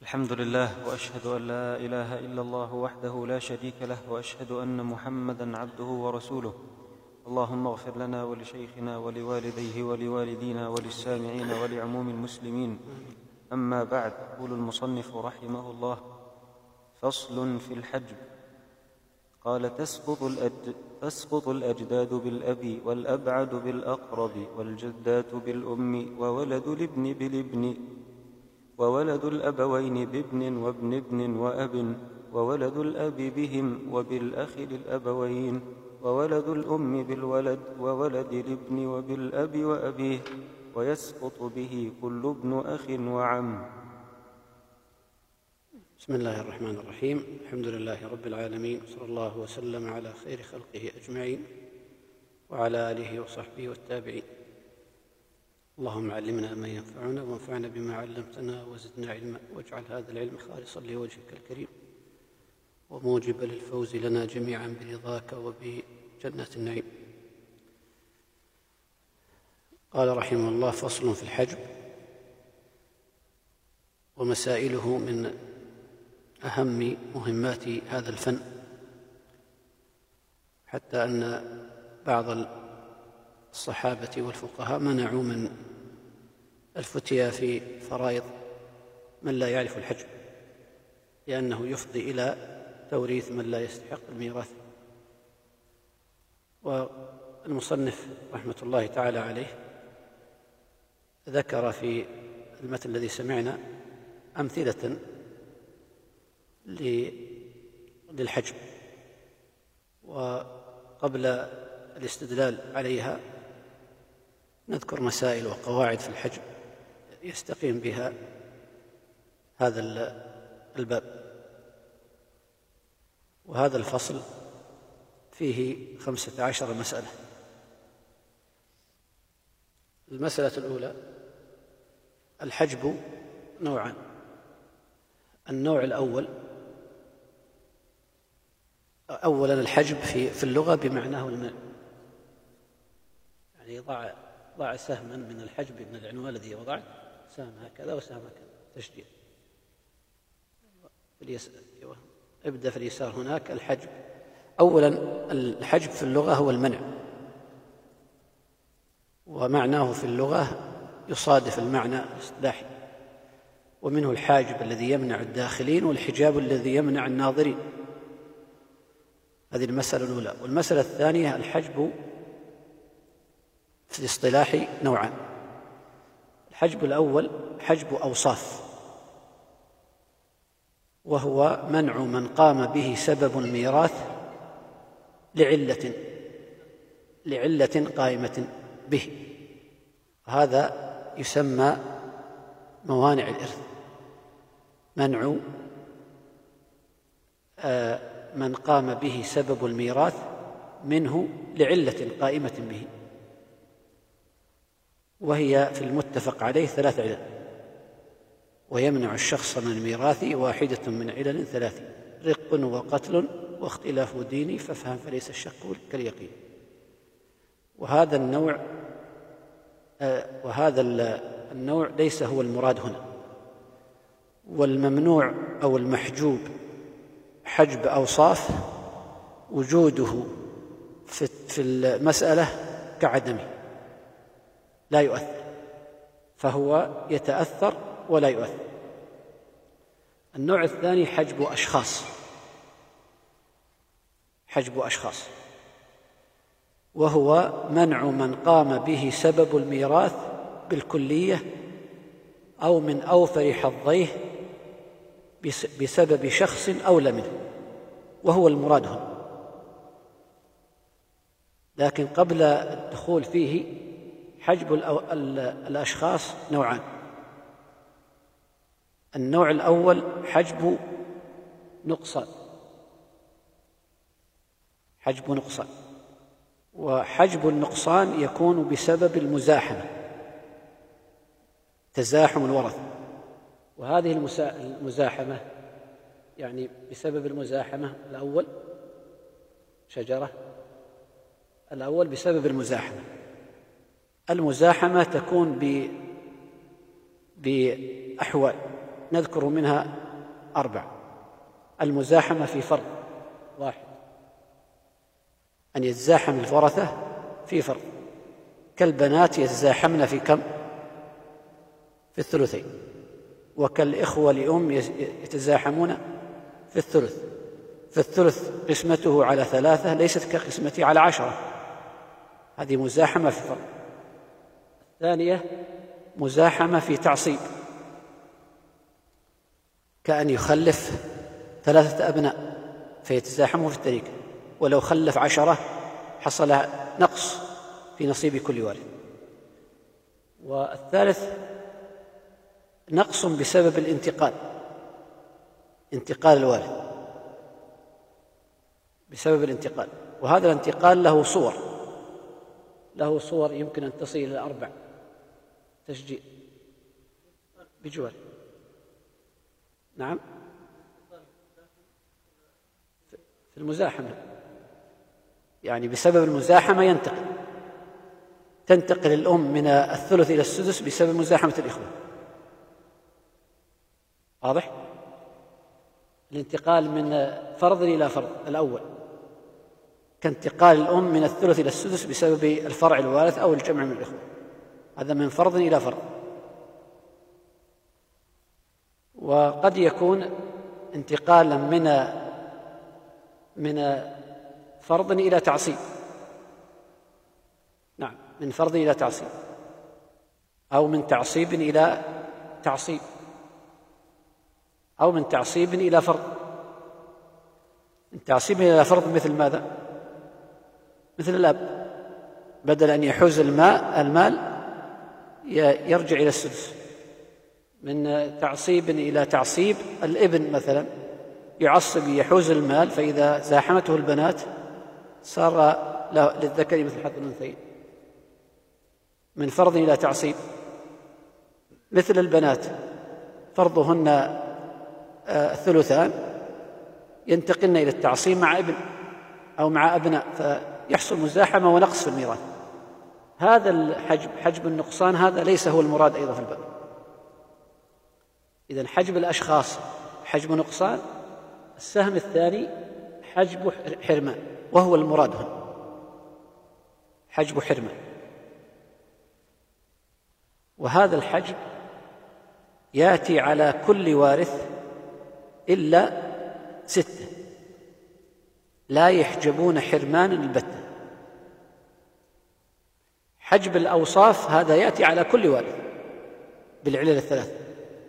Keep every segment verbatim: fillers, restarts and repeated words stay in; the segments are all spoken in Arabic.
الحمد لله، وأشهد أن لا إله إلا الله وحده لا شريك له، وأشهد أن محمدًا عبده ورسوله. اللهم اغفر لنا ولشيخنا ولوالديه ولوالدينا وللسامعين ولعموم المسلمين. أما بعد، يقول المصنف رحمه الله: فصل في الحجب. قال: تسقط, الأج... تسقط الأجداد بالأب، والأبعد بالأقرب، والجدات بالأم، وولد الابن بالابن، وولد الأبوين بابن وابن ابن وأب، وولد الأب بهم وبالأخ للأبوين، وولد الأم بالولد، وولد الابن وبالأب وأبيه، ويسقط به كل ابن أخ وعم. بسم الله الرحمن الرحيم. الحمد لله رب العالمين، صلى الله وسلم على خير خلقه أجمعين، وعلى آله وصحبه والتابعين. اللهم علمنا ما ينفعنا، وانفعنا بما علمتنا، وزدنا علما، واجعل هذا العلم خالصا لوجهك الكريم، وموجبا للفوز لنا جميعا برضاك وبجنة النعيم. قال رحمه الله: فصل في الحجب. ومسائله من أهم مهمات هذا الفن، حتى أن بعض الصحابة والفقهاء منعوا من الفتيا في فرائض من لا يعرف الحجب، لأنه يفضي إلى توريث من لا يستحق الميراث. والمصنف رحمة الله تعالى عليه ذكر في المتن الذي سمعنا أمثلة للحجب، وقبل الاستدلال عليها نذكر مسائل وقواعد في الحجب يستقيم بها هذا الباب. وهذا الفصل فيه خمسة عشر مسألة. المسألة الأولى: الحجب نوعان. النوع الأول، أولا الحجب في في اللغة بمعناه المنع، يعني ضع ضع سهما من الحجب من العنوان الذي وضعت، سهم هكذا وسهم هكذا، تشديد. ابدأ في اليسار هناك الحجب. أولا الحجب في اللغة هو المنع، ومعناه في اللغة يصادف المعنى الاصطلاحي، ومنه الحاجب الذي يمنع الداخلين، والحجاب الذي يمنع الناظرين. هذه المسألة الأولى. والمسألة الثانية: الحجب في الاصطلاح نوعان. الحجب الأول حجب أوصاف، وهو منع من قام به سبب الميراث لعلة لعلة قائمة به. هذا يسمى موانع الإرث، منع من قام به سبب الميراث منه لعلة قائمة به، وهي في المتفق عليه ثلاث علل. ويمنع الشخص من الميراث واحدة من علل ثلاث: رق وقتل واختلاف دين، فافهم فليس الشك كاليقين. وهذا النوع آه وهذا النوع ليس هو المراد هنا. والممنوع أو المحجوب حجب أوصاف وجوده في المسألة كعدمه، لا يؤثر، فهو يتأثر ولا يؤثر. النوع الثاني حجب أشخاص، حجب أشخاص، وهو منع من قام به سبب الميراث بالكلية أو من أوفر حظيه بسبب شخص أولى منه، وهو المراد هنا. لكن قبل الدخول فيه، حجب الأشخاص نوعان. النوع الأول حجب نقصان، حجب نقصان. وحجب النقصان يكون بسبب المزاحمة، تزاحم الورثة. وهذه المزاحمة يعني بسبب المزاحمة الأول شجرة الأول بسبب المزاحمة. المزاحمة تكون بأحوال: نذكر منها أربع. المزاحمة في فرض واحد، أن يتزاحم الورثة في فرض، كالبنات يتزاحمن في كم؟ في الثلثين، وكالإخوة لأم يتزاحمون في الثلث. في الثلث قسمته على ثلاثة ليست كقسمته على عشرة، هذه مزاحمة في فرض. الثانية مزاحمة في تعصيب، كأن يخلف ثلاثة أبناء فيتزاحموا في التركة، ولو خلف عشرة حصل نقص في نصيب كل وارث. والثالث نقص بسبب الانتقال، انتقال الوارث بسبب الانتقال، وهذا الانتقال له صور له صور يمكن أن تصل إلى أربع. تشجيع بجوار، نعم، في المزاحمة، يعني بسبب المزاحمة ينتقل تنتقل الأم من الثلث إلى السدس بسبب مزاحمة الإخوة. واضح؟ الانتقال من فرض إلى فرض الأول كانتقال الأم من الثلث إلى السدس بسبب الفرع الوارث أو الجمع من الإخوة، هذا من فرض إلى فرض. وقد يكون انتقالا من من فرض إلى تعصيب، نعم، من فرض إلى تعصيب، أو من تعصيب إلى تعصيب، أو من تعصيب إلى فرض. من تعصيب إلى فرض مثل ماذا؟ مثل الأب، بدل أن يحوز الماء المال يرجع إلى السدس. من تعصيب إلى تعصيب الابن مثلا يعصب يحوز المال، فإذا زاحمته البنات صار للذكر مثل حظ الأنثيين. من فرض إلى تعصيب مثل البنات فرضهن الثلثان ينتقلن إلى التعصيب مع ابن أو مع أبناء، فيحصل مزاحمة ونقص في الميراث. هذا الحجب، حجب النقصان، هذا ليس هو المراد أيضا في الباب. إذن حجب الأشخاص حجب نقصان، السهم الثاني حجب حرمان، وهو المراد هنا حجب حرمان. وهذا الحجب يأتي على كل وارث إلا ستة لا يحجبون حرمانا البتة. حجب الأوصاف هذا يأتي على كل وارث بالعلل الثلاثة.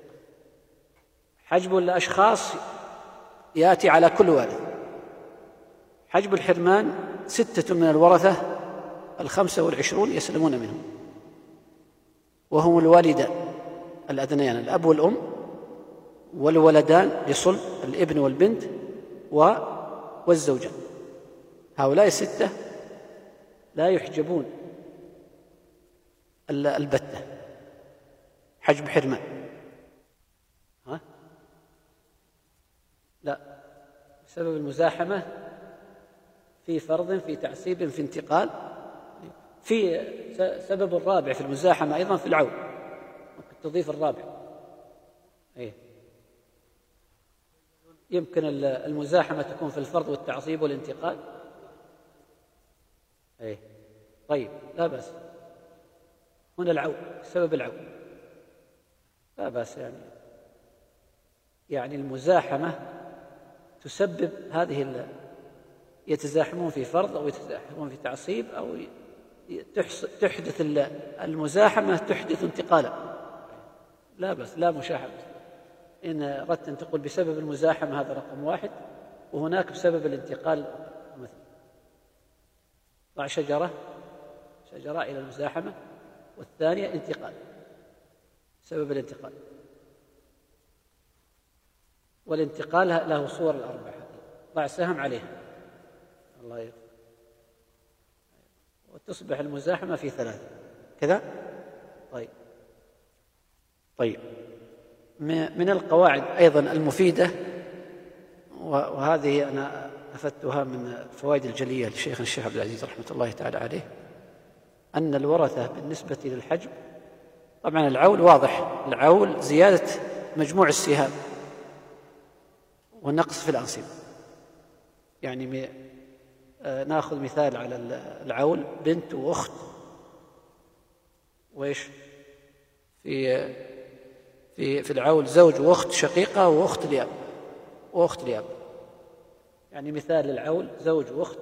حجب الأشخاص يأتي على كل وارث. حجب الحرمان ستة من الورثة الخمسة والعشرون يسلمون منهم، وهم الوالدان الأدنيان، الأب والأم، والولدان لصلب الابن والبنت والزوجان. هؤلاء الستة لا يحجبون البتة، حجب حرمان. ها؟ لا، بسبب المزاحمة في فرض، في تعصيب، في انتقال. في سبب الرابع في المزاحمة أيضا في العون، ممكن تضيف الرابع. أيه. يمكن المزاحمة تكون في الفرض والتعصيب والانتقال. أيه. طيب، لا بأس. هنا العون، سبب العون لا بأس، يعني يعني المزاحمة تسبب هذه، يتزاحمون في فرض أو يتزاحمون في تعصيب، أو تحدث المزاحمة تحدث انتقالا. لا بأس، لا مشاحة. إن أردت أن تقول بسبب المزاحمة هذا رقم واحد، وهناك بسبب الانتقال مثلا ضع شجرة شجرة إلى المزاحمة، والثانية انتقال، سبب الانتقال. والانتقال له صور الأربعة، ضع سهم عليها، الله يرضى، وتصبح المزاحمة في ثلاثة كذا. طيب طيب من القواعد أيضا المفيدة، وهذه أنا أفدتها من الفوائد الجلية لشيخنا الشيخ عبد العزيز رحمة الله تعالى عليه، أن الورثة بالنسبة للحجب، طبعا العول واضح، العول زيادة مجموع السهام والنقص في الأنصبة. يعني ناخذ مثال على العول، بنت وأخت، وإيش في في في العول زوج وأخت شقيقة وأخت لأب وأخت لأب. يعني مثال للعول زوج وأخت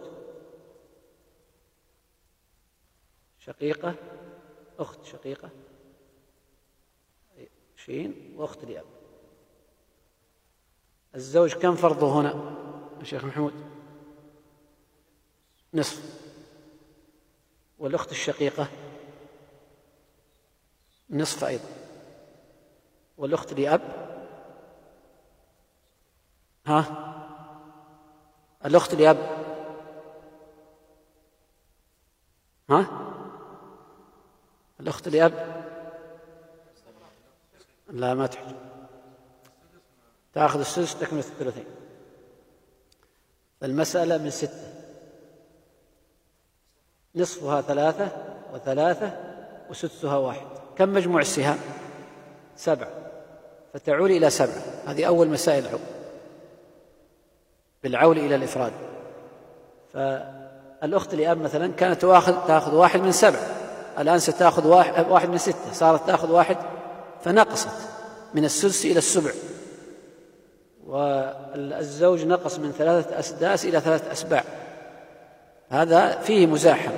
شقيقة، أخت شقيقة شين وأخت لأب. الزوج كم فرضه هنا يا شيخ محمود؟ نصف. والأخت الشقيقة نصف أيضا. والأخت لأب ها الأخت لأب ها الأخت لأب لا ما تحج، تأخذ السدس تكمل الثلثين. فالمسألة من ستة، نصفها ثلاثة وثلاثة وسدسها واحد. كم مجموع السهام؟ سبعة، فتعول إلى سبعة. هذه أول مسائل العول، بالعول إلى الإفراد. فالأخت لأب مثلا كانت تأخذ تأخذ واحد من سبعة، الآن ستأخذ واحد, واحد من ستة، صارت تأخذ واحد فنقصت من السدس إلى السبع. والزوج نقص من ثلاثة أسداس إلى ثلاثة أسباع، هذا فيه مزاحمة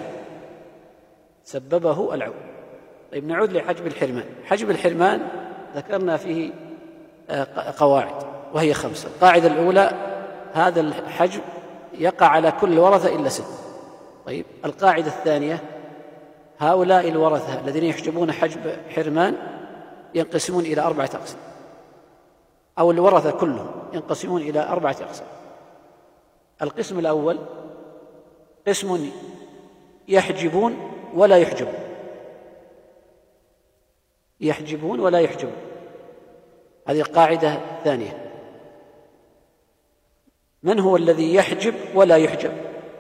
سببه العول. طيب نعود لحجب الحرمان. حجب الحرمان ذكرنا فيه قواعد وهي خمسة. القاعدة الأولى هذا الحجب يقع على كل الورثة إلا ست. طيب القاعدة الثانية هؤلاء الورثة الذين يحجبون حجب حرمان ينقسمون إلى أربعة أقسام، أو الورثة كلهم ينقسمون إلى أربعة أقسام. القسم الأول قسم يحجبون ولا يحجبون، يحجبون ولا يحجبون، هذه القاعدة الثانية. من هو الذي يحجب ولا يحجب؟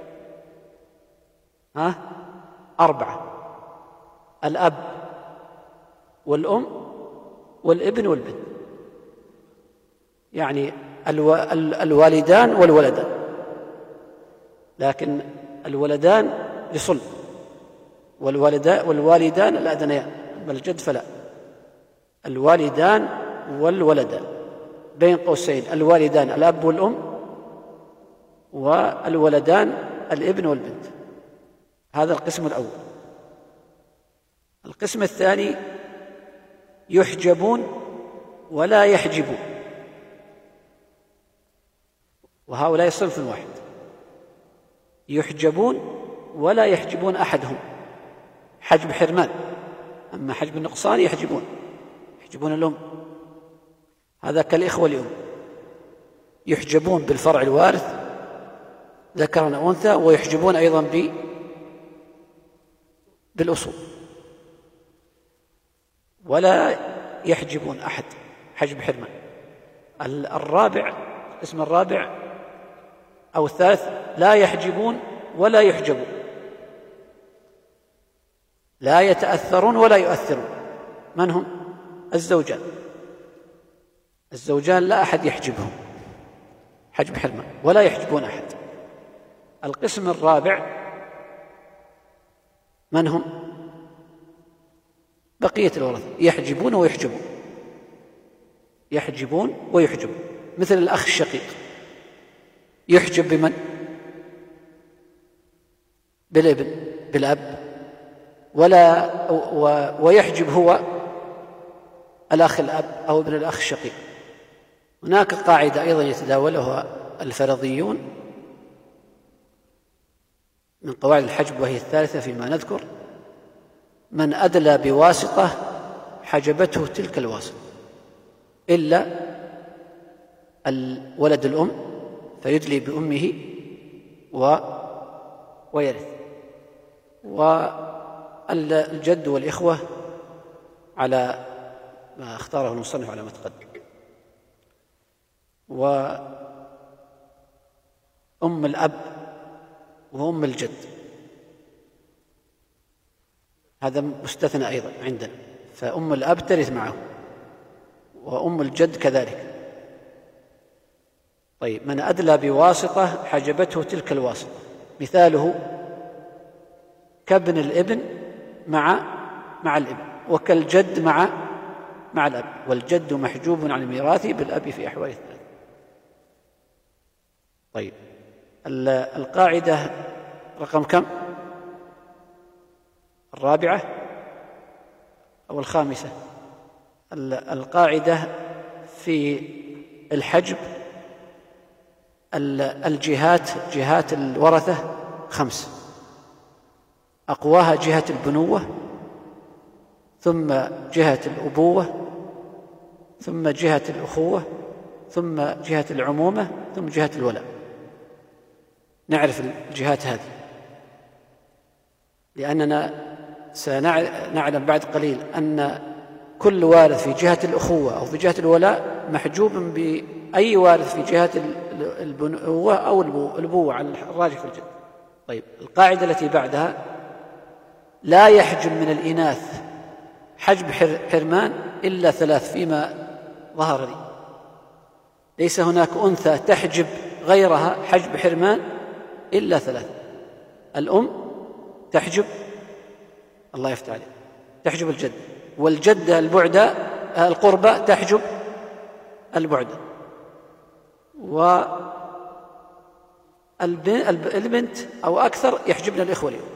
ها؟ أربعة: الأب والأم والابن والبنت، يعني الو... الوالدان والولدان. لكن الولدان لصلب، والوالدان والوالدان الأدنيان، بل الجد فلا. الوالدان والولدان بين قوسين، الوالدان الأب والأم، والولدان الابن والبنت. هذا القسم الأول. القسم الثاني يحجبون ولا يحجبون، وهؤلاء صنف واحد، يحجبون ولا يحجبون أحدهم، حجب حرمان. أما حجب النقصان يحجبون يحجبون الأم، هذا كالإخوة لأم، يحجبون بالفرع الوارث ذكرا أو أنثى، ويحجبون أيضا ب بالأصول، ولا يحجبون أحد، حجب حرمان. الرابع، القسم الرابع أو الثالث، لا يحجبون ولا يحجبون، لا يتأثرون ولا يؤثرون. من هم؟ الزوجان. الزوجان لا أحد يحجبهم حجب حرمان ولا يحجبون أحد. القسم الرابع من هم؟ بقية الورثة، يحجبون ويحجبون، يحجبون ويحجبون، مثل الأخ الشقيق يحجب بمن؟ بالابن بالأب، ولا ويحجب هو الأخ الأب أو ابن الأخ الشقيق. هناك قاعدة أيضا يتداولها الفرضيون من قواعد الحجب، وهي الثالثة فيما نذكر: من أدلى بواسطة حجبته تلك الواسطة إلا الولد الأم فيدلي بأمه و... ويرث، والجد والإخوة على ما اختاره المصنف على ما تقدم. وأم الأب وأم الجد هذا مستثنى أيضا عندنا، فأم الأب ترث معه، وأم الجد كذلك. طيب، من أدلى بواسطة حجبته تلك الواسطة، مثاله كابن الابن مع مع الابن، وكالجد مع مع الأب، والجد محجوب عن الميراث بالأب في أحوال الثلاث. طيب، القاعدة رقم كم؟ الرابعة أو الخامسة؟ القاعدة في الحجب الجهات، جهات الورثة خمس، أقواها جهة البنوة، ثم جهة الأبوة، ثم جهة الأخوة، ثم جهة العمومة، ثم جهة الولاء. نعرف الجهات هذه لأننا سنعلم بعد قليل أن كل وارث في جهة الأخوة أو في جهة الولاء محجوب بأي وارث في جهة البنوة أو الأبوة على الراجح في الجد. طيب، القاعدة التي بعدها: لا يحجب من الإناث حجب حرمان إلا ثلاث فيما ظهر لي. ليس هناك أنثى تحجب غيرها حجب حرمان إلا ثلاث: الأم تحجب، الله يفتح عليك، تحجب الجد، والجدة البعدة القربة تحجب البعدة، والبنت أو أكثر يحجبن الإخوة اليوم.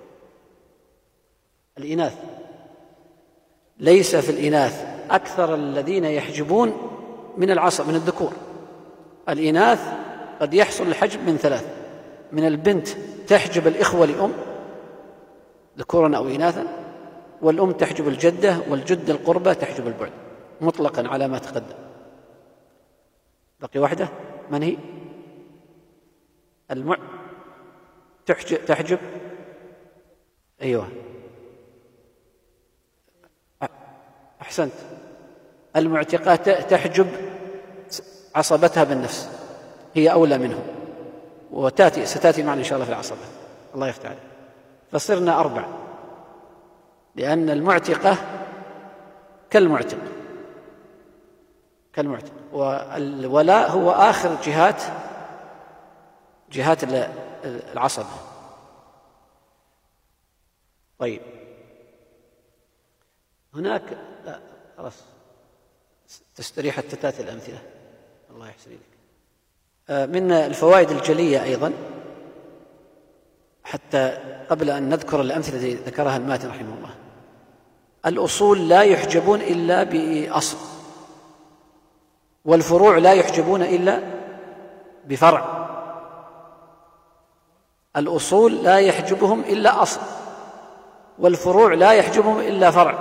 الإناث ليس في الإناث أكثر الذين يحجبون من العصب من الذكور. الإناث قد يحصل الحجب من ثلاث: من البنت تحجب الإخوة لأم ذكورا أو إناثا، والأم تحجب الجدة، والجد القربة تحجب البعد، مطلقا على ما تقدم. بقي واحدة، من هي؟ المع تحجب, تحجب أيوة أحسنت، المعتقات تحجب عصبتها بالنفس، هي أولى منه، وتأتي ستأتي معنا إن شاء الله في العصبة، الله يفتح عليك. فصرنا أربع، لأن المعتقة كالمعتق كالمعتق والولاء هو آخر جهات جهات العصبة. طيب، هناك لا خلاص تستريح حتى تأتي الأمثلة، الله يحسن إليك. من الفوائد الجلية أيضا، حتى قبل أن نذكر الأمثلة التي ذكرها الماتن رحمه الله: الأصول لا يحجبون إلا بأصل، والفروع لا يحجبون إلا بفرع. الأصول لا يحجبهم إلا أصل، والفروع لا يحجبهم إلا فرع،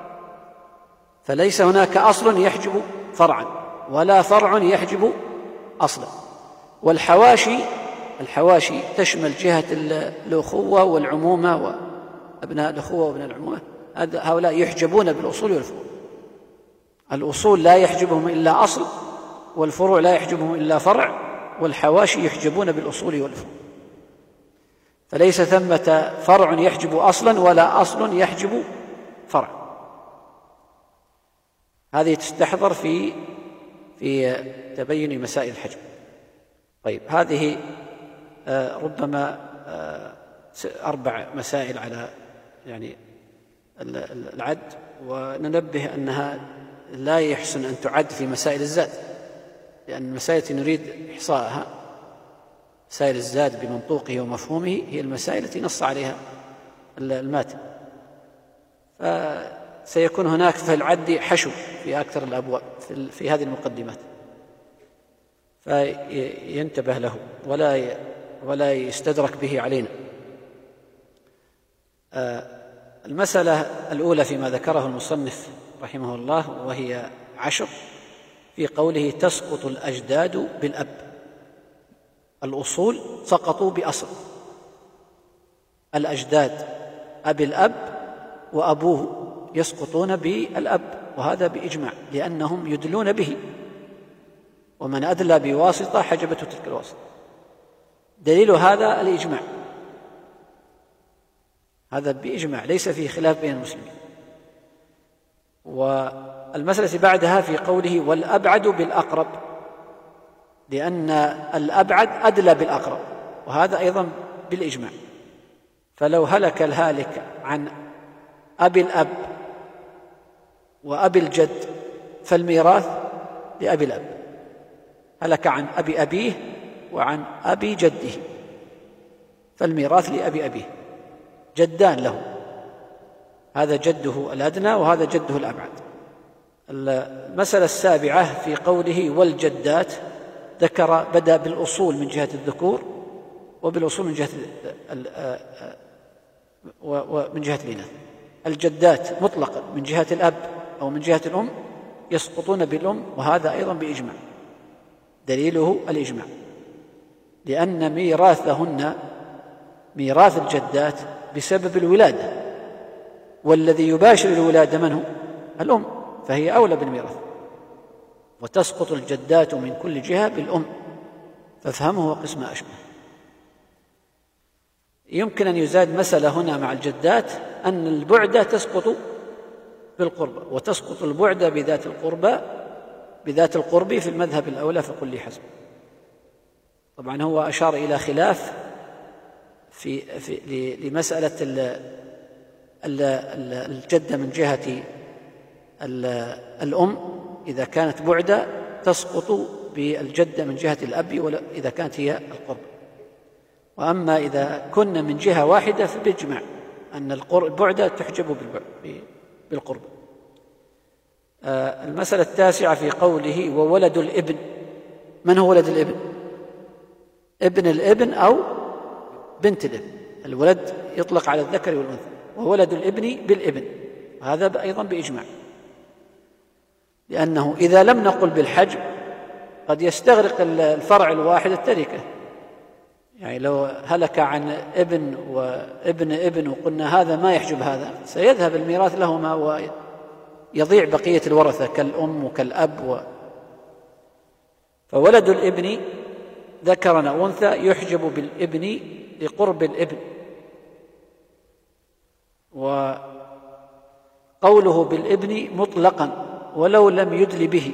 فليس هناك أصل يحجب فرعا ولا فرع يحجب أصلا. والحواشي الحواشي تشمل جهة الأخوة والعمومة وأبناء الأخوة وأبناء العمومة، هؤلاء يحجبون بالأصول والفروع. الأصول لا يحجبهم إلا أصل، والفروع لا يحجبهم إلا فرع، والحواشي يحجبون بالأصول والفروع. فليس ثمة فرع يحجب أصلا ولا أصل يحجب فرع. هذه تستحضر في في تبين مسائل الحجب. طيب، هذه ربما أربع مسائل على يعني العد، وننبه أنها لا يحسن أن تعد في مسائل الزاد، لأن المسائل التي نريد إحصاءها مسائل الزاد بمنطوقه ومفهومه هي المسائل التي نص عليها الماتن، فسيكون هناك في العد حشو في أكثر الأبواب في, في هذه المقدمات، فينتبه له ولا ولا يستدرك به علينا. المسألة الأولى فيما ذكره المصنف رحمه الله، وهي عشر، في قوله: تسقط الأجداد بالأب. الأصول سقطوا بأصل، الأجداد أبي الأب وأبوه يسقطون بالأب، وهذا بإجماع، لأنهم يدلون به، ومن أدلى بواسطة حجبته تلك الواسطة. دليل هذا الإجماع، هذا بإجماع ليس فيه خلاف بين المسلمين. والمسألة بعدها في قوله والأبعد بالأقرب، لأن الأبعد أدلى بالأقرب، وهذا أيضا بالإجماع. فلو هلك الهالك عن أبي الأب وأبي الجد فالميراث لأبي الأب، هلك عن أبي أبيه وعن أبي جده فالميراث لأبي أبيه، جدان له، هذا جده الأدنى وهذا جده الأبعد. المسألة السابعة في قوله والجدات، ذكر بدأ بالأصول من جهة الذكور وبالأصول من جهة ومن جهة الإناث. الجدات مطلقا من جهة الأب أو من جهة الأم يسقطون بالأم، وهذا أيضا بإجماع، دليله الإجماع، لأن ميراثهن ميراث الجدات بسبب الولادة، والذي يباشر الولادة من هو؟ الأم، فهي أولى بالميراث، وتسقط الجدات من كل جهة بالأم، فافهمه وقسم أشبه. يمكن أن يزاد مسألة هنا مع الجدات أن البعدة تسقط بالقربة، وتسقط البعدة بذات القربة بذات القرب في المذهب الأولى فقل لي حسب. طبعا هو أشار إلى خلاف في, في لمسألة الجدة من جهة الأم إذا كانت بعدة تسقط بالجدة من جهة الأب إذا كانت هي القرب، وأما إذا كنا من جهة واحدة فبإجماع أن البعدة تحجب بالقرب. المسألة التاسعة في قوله وولد الابن، من هو ولد الابن؟ ابن الابن أو بنت الابن، الولد يطلق على الذكر والأنثى، وولد الابن بالابن، وهذا أيضا بإجماع، لأنه إذا لم نقل بالحجب قد يستغرق الفرع الواحد التركة، يعني لو هلك عن ابن وابن ابن وقلنا هذا ما يحجب هذا سيذهب الميراث لهما ويضيع بقية الورثة كالأم وكالأب و... فولد الابن ذكرا أو أنثى يحجب بالابن لقرب الابن. وقوله بالابن مطلقا ولو لم يدل به،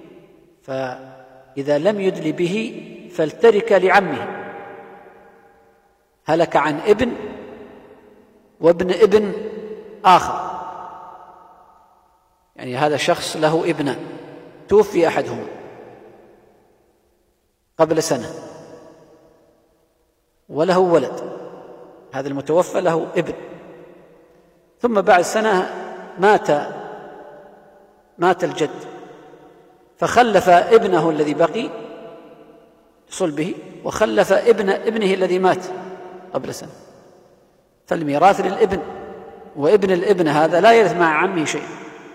فإذا لم يدل به فالترك لعمه، هلك عن ابن وابن ابن آخر، يعني هذا شخص له ابنان توفي أحدهما قبل سنة وله ولد، هذا المتوفى له ابن، ثم بعد سنة مات مات الجد فخلف ابنه الذي بقي صلبه وخلف ابن ابنه الذي مات قبل سنة، فالميراث للابن، وابن الابن هذا لا يرث مع عمه شيء،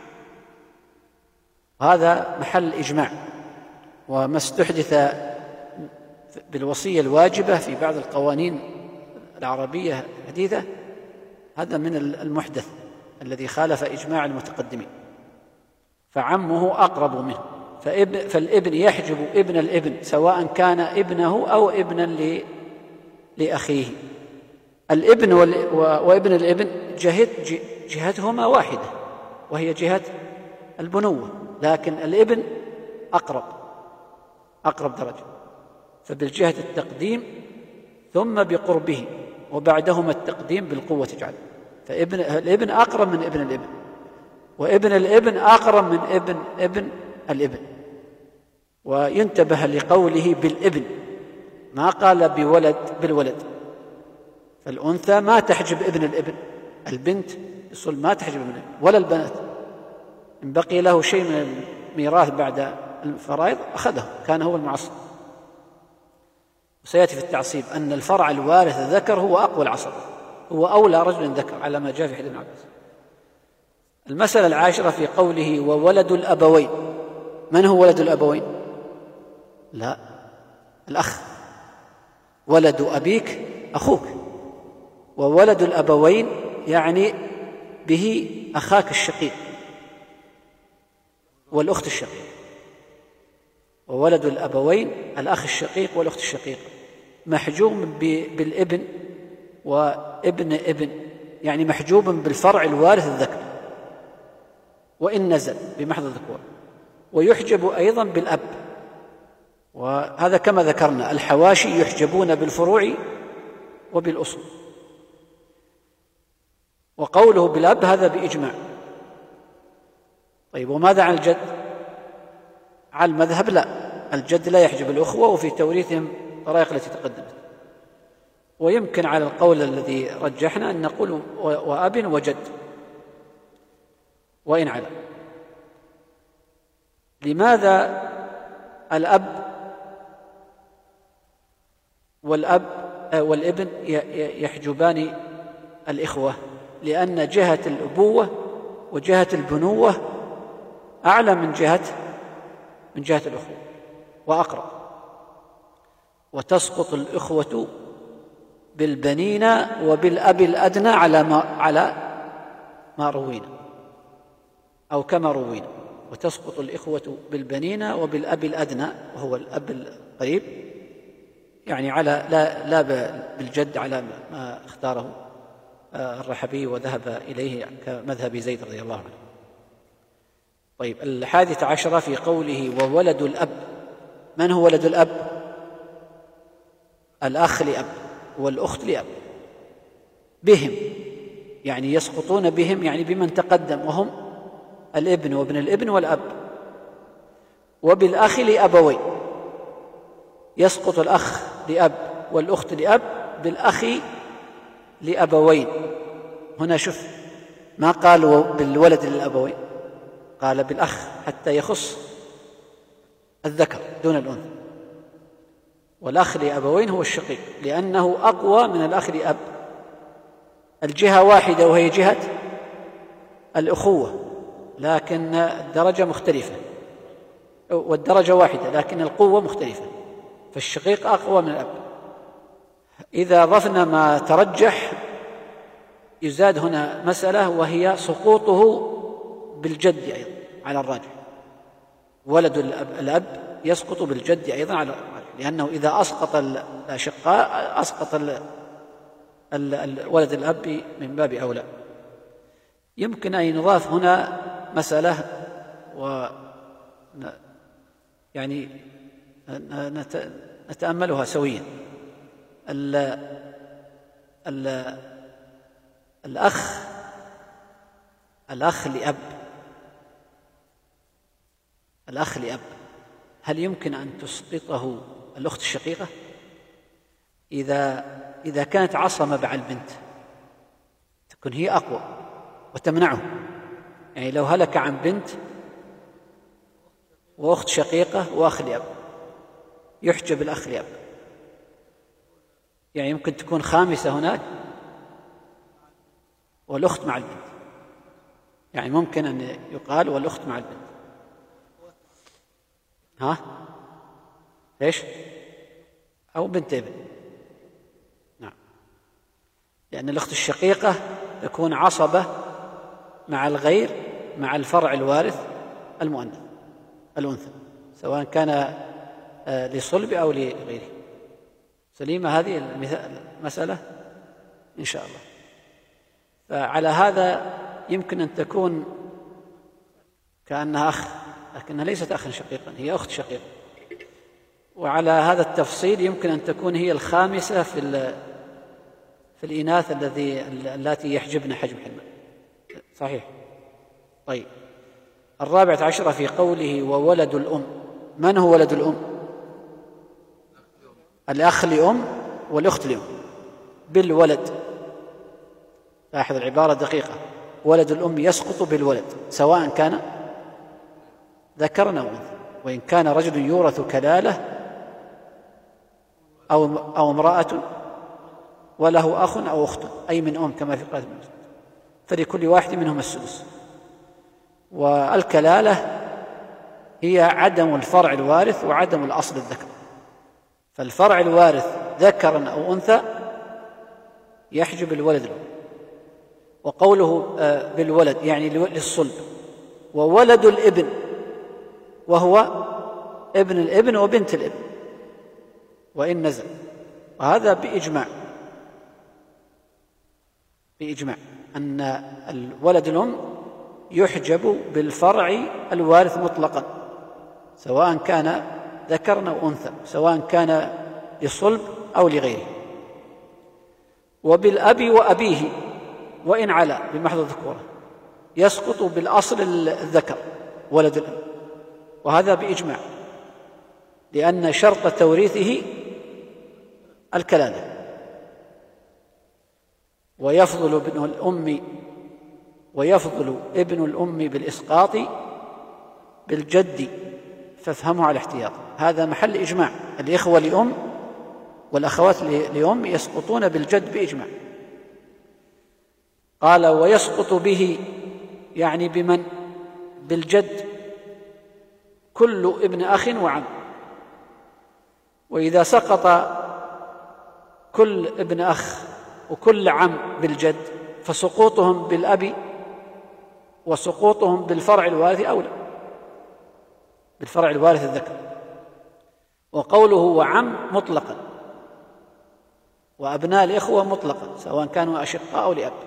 وهذا محل إجماع. وما استحدث بالوصية الواجبة في بعض القوانين العربية الحديثة هذا من المحدث الذي خالف إجماع المتقدمين، فعمه أقرب منه، فالابن يحجب ابن الابن سواء كان ابنه أو ابنا لأخيه. الابن وابن الابن جهتهما واحدة وهي جهة البنوة، لكن الابن أقرب أقرب درجة، فبالجهة التقديم ثم بقربه، وبعدهما التقديم بالقوة جعل، فابن الابن أقرب من ابن الابن، وابن الابن أقرب من ابن ابن الابن. وينتبه لقوله بالابن، ما قال بولد بالولد، فالأنثى ما تحجب ابن الابن، البنت يصل ما تحجب ابن الابن ولا البنات، إن بقي له شيء من الميراث بعد الفرائض أخذه كان هو المعصب. وسيأتي في التعصيب أن الفرع الوارث الذكر هو أقوى العصب، هو أولى رجل ذكر على ما جاء في حديث ابن عباس. المسألة العاشرة في قوله وولد الأبوين، من هو ولد الأبوين؟ لا، الأخ، ولد أبيك أخوك، وولد الأبوين يعني به أخاك الشقيق والأخت الشقيق، وولد الأبوين الأخ الشقيق والأخت الشقيق محجوب بالابن وابن ابن، يعني محجوب بالفرع الوارث الذكر، وإن نزل بمحض الذكور، ويحجب أيضا بالأب. وهذا كما ذكرنا الحواشي يحجبون بالفروع وبالأصول. وقوله بالأب هذا بإجماع. طيب وماذا عن الجد؟ على المذهب لا، الجد لا يحجب الأخوة، وفي توريثهم طرائق التي تقدمت. ويمكن على القول الذي رجحنا أن نقول وأب وجد وإن على. لماذا الأب والأب والابن يحجبان الإخوة؟ لأن جهة الأبوة وجهة البنوة أعلى من جهة من جهة الأخوة وأقرب. وتسقط الإخوة بالبنين وبالأب الأدنى على ما على ما روينا أو كما روينا. وتسقط الإخوة بالبنين وبالأب الأدنى وهو الأب القريب، يعني على لا لا بالجد على ما اختاره الرحبي وذهب إليه كمذهب زيد رضي الله عنه. طيب الحادثة عشرة في قوله وولد الأب. من هو ولد الأب؟ الأخ لأب والأخت لأب بهم، يعني يسقطون بهم، يعني بمن تقدم وهم الابن وابن الابن والأب. وبالأخ لأبوين، يسقط الأخ لأب والأخت لأب بالأخ لأبوين. هنا شوف ما قال بالولد للأبوين، قال بالأخ حتى يخص الذكر دون الأنثى. والأخ لأبوين هو الشقيق، لأنه أقوى من الأخ لأب. الجهة واحدة وهي جهة الأخوة، لكن الدرجة مختلفة، والدرجة واحدة لكن القوة مختلفة، فالشقيق أقوى من الأب. إذا ضفنا ما ترجح يزاد هنا مسألة، وهي سقوطه بالجد أيضا على الراجح. ولد الأب, الأب يسقط بالجد أيضا على الراجح، لأنه إذا أسقط الأشقاء أسقط ال ال ال ولد الأب من باب أولى. يمكن أن يضاف هنا مسألة و يعني نتأملها سويا. ال ال الأخ الأخ لأب الأخ لأب هل يمكن أن تسقطه الأخت الشقيقة؟ إذا إذا كانت عصمة مع البنت تكون هي أقوى وتمنعه. يعني لو هلك عن بنت وأخت شقيقة وأخ لأب يحجب الأخ لأب، يعني يمكن تكون خامسة هناك والأخت مع البنت، يعني ممكن أن يقال والأخت مع البنت. ها إيش؟ أو بنت ابن. نعم، لأن الأخت الشقيقة تكون عصبة مع الغير مع الفرع الوارث المؤنث الأنثى، سواء كان لصلب أو لغيره. سليمة هذه المسألة إن شاء الله. فعلى هذا يمكن أن تكون كأنها أخ، لكنها ليست أخا شقيقا، هي أخت شقيقة. وعلى هذا التفصيل يمكن أن تكون هي الخامسة في في الإناث الذي التي يحجبن حجب حرمان. صحيح. طيب الرابعة عشرة في قوله وولد الأم. من هو ولد الأم؟ الأخ لأم والأخت لأم بالولد. لاحظ العبارة دقيقة، ولد الأم يسقط بالولد سواء كان ذكرا أو أنثى، وإن كان رجل يورث كلالة أو أو امرأة وله أخ أو أخت أي من أم كما في قاعدة المسلم، فلكل واحد منهم السدس. والكلالة هي عدم الفرع الوارث وعدم الأصل الذكر، فالفرع الوارث ذكرا أو أنثى يحجب الولد له. وقوله بالولد يعني للصلب. وولد الابن وهو ابن الابن وبنت الابن وإن نزل، وهذا بإجماع بإجماع أن الولد الأم يحجب بالفرع الوارث مطلقا، سواء كان ذكرا أو أنثى، سواء كان لصلب أو لغيره. وبالأب وأبيه وإن علا بمحض الذكورة يسقط بالأصل الذكر ولد الأم، وهذا بإجماع، لأن شرط توريثه الكلالة. ويفضل ابن الأم ويفضل ابن الأم بالإسقاط بالجد، فافهموا على احتياط. هذا محل إجماع، الإخوة لأم والأخوات لأم يسقطون بالجد بإجماع. قال ويسقط به، يعني بمن؟ بالجد، كل ابن أخ وعم. وإذا سقط كل ابن أخ وكل عم بالجد فسقوطهم بالأب وسقوطهم بالفرع الوارث أولى، بالفرع الوارث الذكر. وقوله وعم مطلقا، وأبناء الإخوة مطلقا، سواء كانوا أشقاء أو لأب.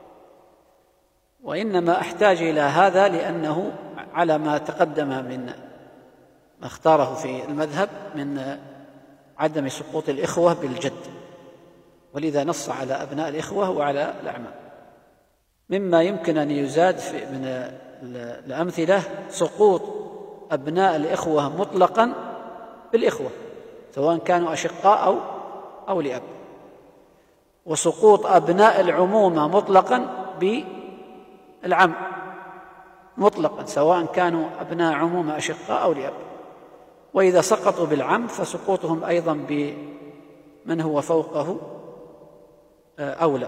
وإنما أحتاج إلى هذا لأنه على ما تقدم من ما اختاره في المذهب من عدم سقوط الإخوة بالجد، ولذا نص على أبناء الإخوة وعلى الأعمام. مما يمكن أن يزاد من الأمثلة سقوط أبناء الإخوة مطلقا بالإخوة، سواء كانوا أشقاء أو أو لأب. وسقوط أبناء العمومة مطلقا بالعم مطلقا، سواء كانوا أبناء عمومة أشقاء أو لأب. وإذا سقطوا بالعم فسقوطهم أيضا بمن هو فوقه أولى.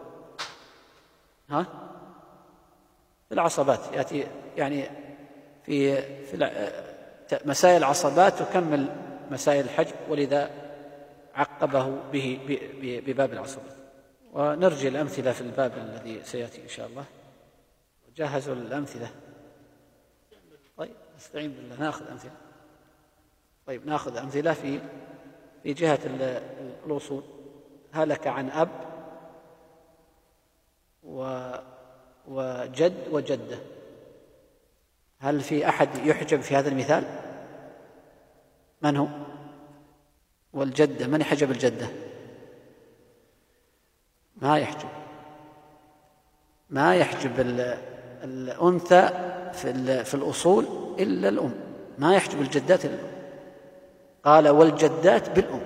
ها في العصبات يأتي، يعني في في مسائل العصبات تكمل مسائل الحجب، ولذا عقبه به بباب العصبات. ونرجي الأمثلة في الباب الذي سيأتي إن شاء الله. جهزوا الأمثلة. طيب نستعين بالله نأخذ أمثلة. طيب نأخذ أمثلة في في جهة الأصول. هلك عن أب وجد وجدة، هل في أحد يحجب في هذا المثال؟ من هو؟ والجدة، من يحجب الجدة؟ ما يحجب ما يحجب الأنثى في في الأصول إلا الأم، ما يحجب الجدات إلا الأم. قال والجدات بالأم.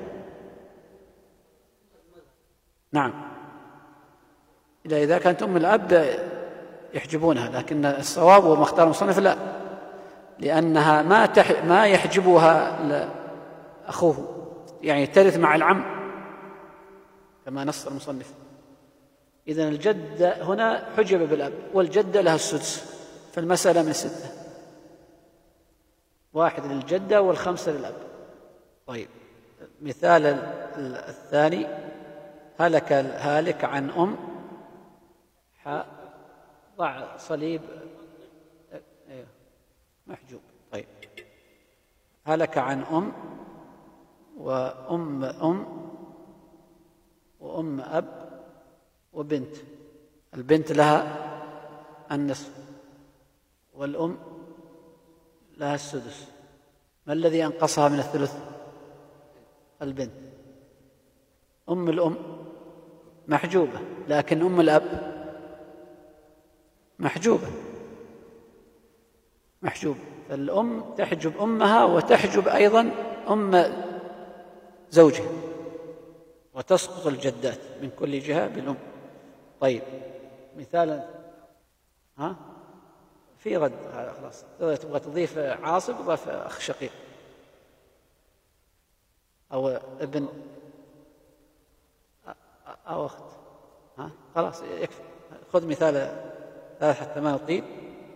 نعم، إلا إذا كانت أم الأب يحجبونها، لكن الصواب وما اختار المصنف لا، لأنها ما تح ما يحجبها أخوه، يعني ترث مع العم كما نص المصنف. إذن الجدة هنا حجب بالأب، والجدة لها السدس، فالمسألة من ستة، واحد للجدة والخمسة للأب. طيب مثال الثاني هلك هالك عن أم حاء ضع صليب أيوه محجوب. طيب هلك عن أم وأم أم وأم أب وبنت، البنت لها النصف والأم لها السدس. ما الذي أنقصها من الثلث؟ البنت. أم الأم محجوبة، لكن أم الأب محجوبة محجوبة فالأم تحجب أمها وتحجب أيضا أم زوجها، وتسقط الجدات من كل جهة بالأم. طيب مثالا ها في رد خلاص، تبغى تضيف عاصب ضاف أخ شقيق أو ابن أو أخت، ها خلاص يكفي. خذ مثال ثلاث حتى ما نطيل.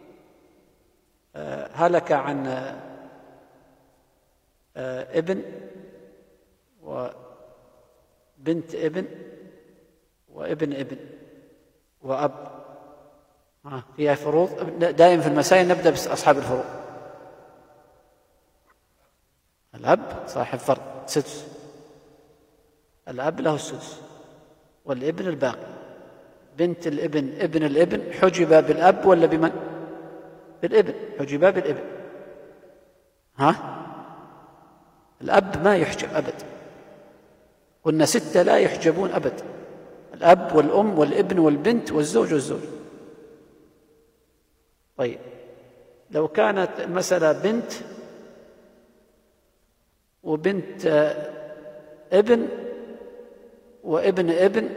هلك عن ابن وبنت ابن وابن ابن وأب، ها فيها فروض. دائما في المسائل نبدأ بأصحاب الفروض. الأب صاحب فرض سدس، الأب له السدس والابن الباقي. بنت الابن ابن الابن حجب بالأب ولا بمن؟ بالابن، حجبا بالابن. ها؟ الأب ما يحجب أبد، قلنا ستة لا يحجبون أبد: الأب والأم والابن والبنت والزوج والزوج. طيب لو كانت المسألة بنت وبنت ابن وابن ابن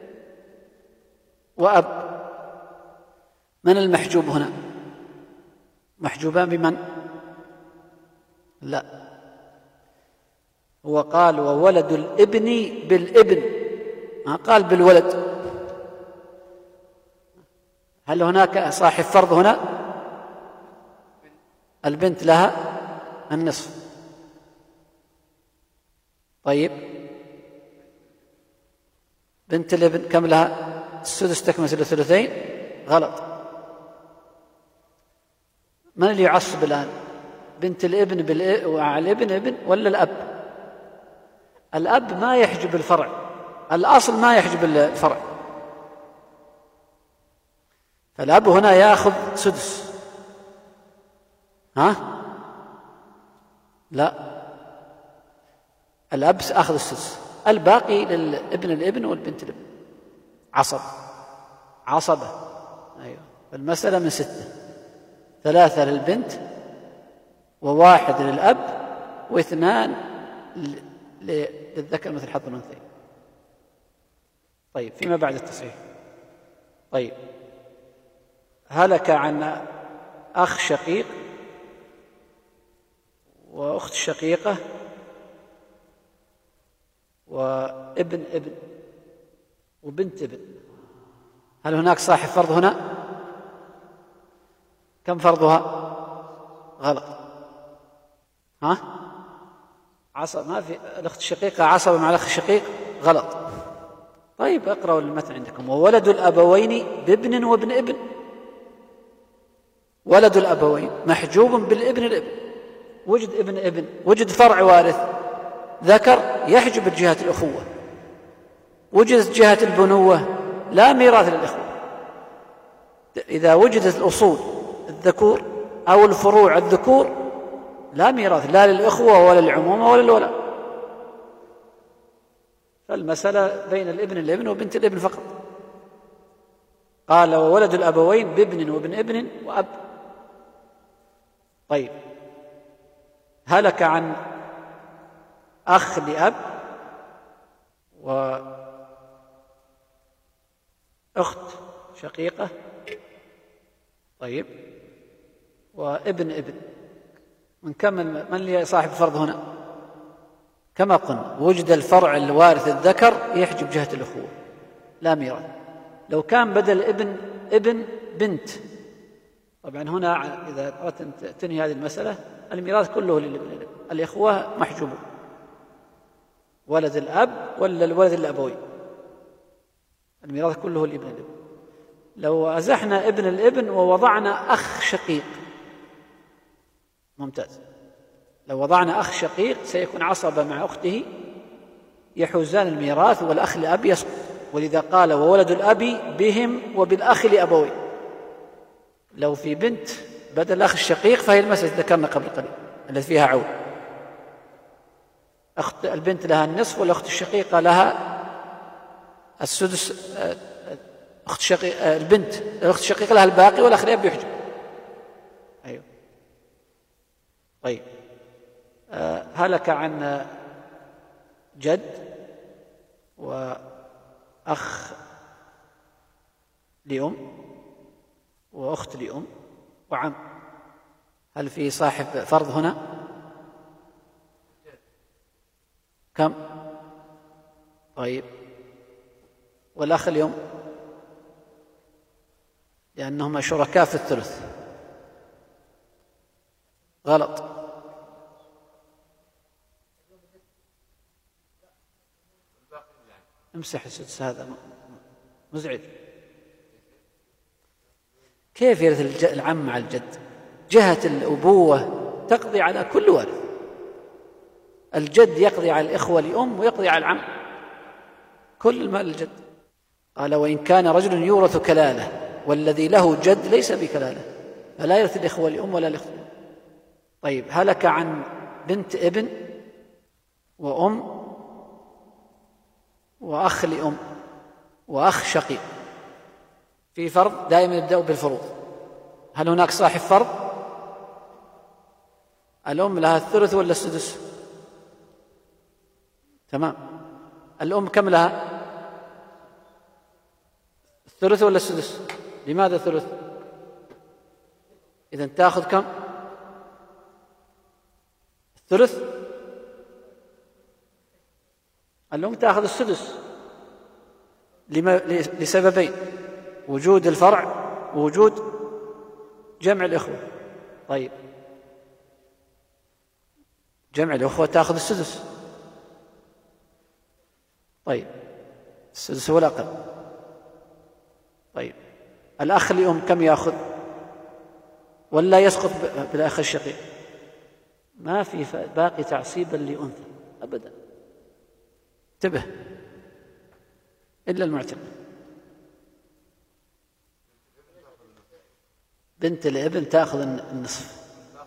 وأب، من المحجوب هنا؟ محجوبان بمن؟ لا، هو قال وولد الابن بالابن، ما قال بالولد. هل هناك صاحب فرض هنا؟ البنت لها النصف. طيب بنت الابن كم لها؟ السدس تكمل الثلثين. غلط. من اللي يعصب الآن؟ بنت الابن بالابن ابن ولا الأب؟ الأب ما يحجب الفرع، الأصل ما يحجب الفرع، فالأب هنا يأخذ سدس. ها؟ لا، الأب أخذ السدس، الباقي للابن الابن والبنت الابن. عصب عصبة. أيوة. المسألة من ستة: ثلاثة للبنت وواحد للأب واثنان للذكر مثل حظ الأنثيين. طيب فيما بعد التصحيح. طيب هلك عن أخ شقيق وأخت شقيقة وابن ابن وبنت ابن، هل هناك صاحب فرض هنا؟ كم فرضها؟ غلط. ها؟ عصب، ما في الأخت الشقيقة عصب مع الأخ الشقيق. غلط. طيب اقرأوا المتن عندكم: وولد الأبوين بابن وابن ابن. ولد الأبوين محجوب بالابن الابن، وجد ابن ابن، وجد فرع وارث ذكر يحجب جهة الأخوة، وجدت جهة البنوة لا ميراث للإخوة. إذا وجدت الأصول الذكور أو الفروع الذكور لا ميراث لا للإخوة ولا للعمومة ولا للولاء، فالمسألة بين الابن الابن وبنت الابن فقط. قال وولد الأبوين بابن وابن ابن وأب. طيب هلك عن أخ لأب وأخت شقيقة، طيب وابن ابن، من كم من اللي صاحب فرض هنا؟ كما قلنا وجد الفرع الوارث الذكر يحجب جهة الأخوة لا ميراث. لو كان بدل ابن ابن بنت، طبعا هنا إذا أردت أن تنهي هذه المسألة الميراث كله للابن، الإخوة محجوبون، ولد الأب ولا الولد الأبوي، الميراث كله لابن الابن. لو أزحنا ابن الابن ووضعنا أخ شقيق، ممتاز، لو وضعنا أخ شقيق سيكون عصبة مع أخته يحوزان الميراث والأخ لأب يسقط، ولذا قال وولد الأب بهم وبالأخ لأبوي. لو في بنت بدل الأخ الشقيق فهي المسألة ذكرنا قبل قليل التي فيها عول، أخت البنت لها النصف والأخت الشقيقة لها السدس. أخت شقيقة البنت الأخت الشقيقة لها الباقي والأخ لأب يحجب. أيوه. طيب آه هلك عن جد وأخ لأم وأخت لأم وعم، هل في صاحب فرض هنا؟ كم؟ طيب والأخ اليوم لأنهما شركاء في الثلث. غلط. امسح السدس، هذا مزعج. كيف يرث العم مع الجد؟ جهة الأبوة تقضي على كل وارث، الجد يقضي على الإخوة لأم ويقضي على العم، كل المال الجد. قال وإن كان رجل يورث كلالة والذي له جد ليس بكلالة، فلا يرث الإخوة لأم ولا الإخوة. طيب هلك عن بنت ابن وأم وأخ لأم وأخ شقيق، في فرض دائما يبدأ بالفروض. هل هناك صاحب فرض؟ الأم لها الثلث ولا السدس؟ تمام. الأم كم لها؟ الثلث ولا السدس؟ لماذا الثلث؟ إذن تأخذ كم؟ الثلث. الأم تأخذ السدس لسببين: وجود الفرع ووجود جمع الإخوة. طيب جمع الإخوة تأخذ السدس. طيب السدس هو الأقل. طيب الأخ لأم كم يأخذ؟ ولا يسقط بالأخ الشقيق؟ ما في باقي تعصيبا لأنثى أبدا، انتبه، إلا المعتق. بنت الابن تأخذ النصف.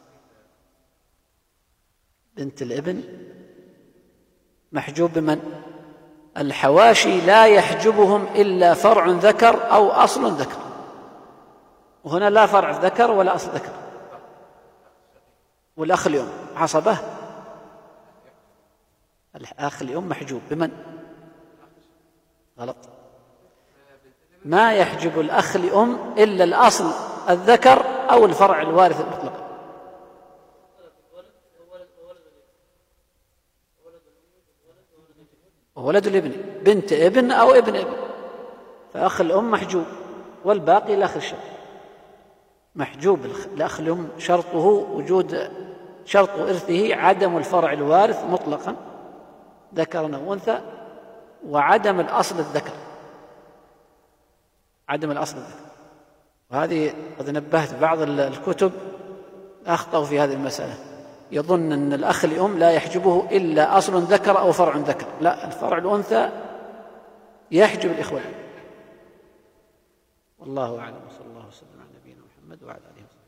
بنت الابن محجوب بمن؟ الحواشي لا يحجبهم إلا فرع ذكر أو أصل ذكر، وهنا لا فرع ذكر ولا أصل ذكر. والأخ اليوم عصبة، الأخ اليوم محجوب بمن؟ غلط. ما يحجب الأخ لأم إلا الأصل الذكر أو الفرع الوارث المطلق. ولد الابن، بنت ابن أو ابن ابن، فأخ الأم محجوب، والباقي الأخ الشقيق محجوب. الأخ الأم شرطه وجود شرط إرثه عدم الفرع الوارث مطلقا ذكرا أو أنثى، وعدم الأصل الذكر، عدم الأصل الذكر. وهذه قد نبهت بعض الكتب أخطأوا في هذه المسألة، يظن أن الأخ لأم لا يحجبه إلا أصل ذكر أو فرع ذكر. لا، الفرع الأنثى يحجب الإخوة. والله أعلم، صلى الله وسلم على نبينا محمد وعلى آله وصحبه.